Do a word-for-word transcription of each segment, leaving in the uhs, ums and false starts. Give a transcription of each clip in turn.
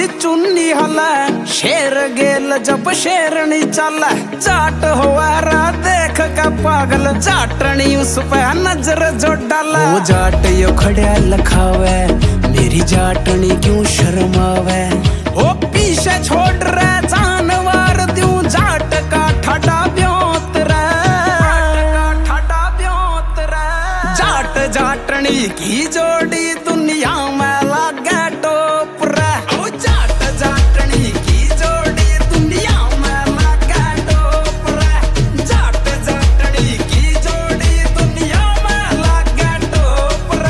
चुन्नी हला शेर गेल जब शेरनी चल जाट हुआरा देख का पागल जाटनी उस पे नजर जो डाला। वो जाट यो खड़िया लखावे मेरी जाटनी क्यों शर्मावे। ओ पीछे छोड़ रे जानवर द्यू जाट का ठड़ा ब्योत रे ठड़ा ब्योत रे। जाट जाटनी की जोड़ी दुनिया में लागे टोप रे। ओ जाट जाटनी की जोड़ी दुनिया में लागे टोप रे। जाट जाटनी की जोड़ी दुनिया में लागे टोप रे।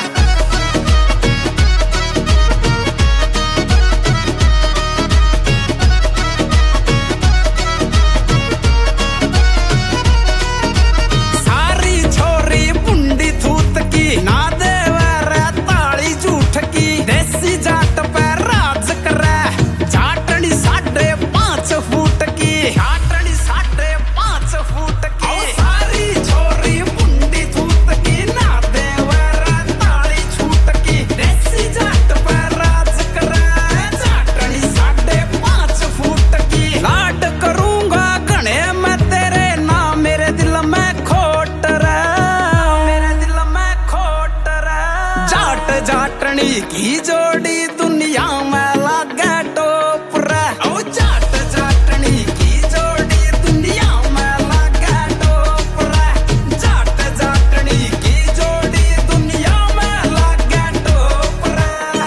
सारी छोरी बुंडी थूत की ना देवे रे ताली झूठ की देसी जाट पे राज करे। जाटनी साढ़े पांच फुट की जाटनी साढ़े पांच फुट की। ओ सारी छोरी बुंडी थूत की ना देवे रे ताली झूठ की देसी जाट पे राज करे। जाटनी साढ़े पांच फुट की। लाड करूंगा गणे मैं तेरे ना मेरे दिल में खोट रे मेरे दिल में खोट रे। जाट जाटनी की जोड़ी दुनिया में लागे टोप रे। ओ जाट जाटनी की जोड़ी दुनिया में लागे टोप रे। जाट जाटनी की जोड़ी दुनिया में लागे टोप रे।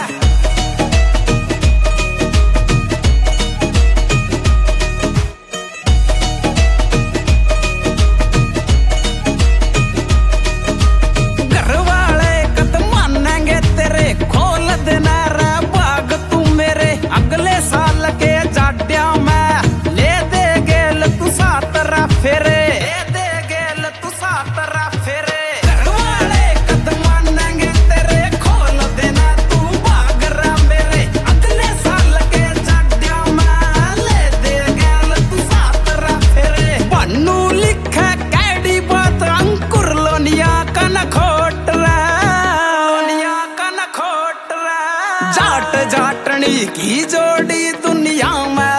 घर वाले कद मानेंगे तेरे खोल देना रे बाग तू मेरे अगले साल के जाड्या में ले दे गेल तू सातरा फेरे ले दे गेल तू सातरा फेरे। घर वाले कद मानेंगे तेरे खोल देना तू बाग रा मेरे अगले साल के जाड्या में ले दे गेल तू सातरा फेरे। पन्नू लिखे कैडी बात अंकुर लोनिया कन खोट रे लोनिया कन खोट रे। जाट जाटनी की जोड़ी दुनिया में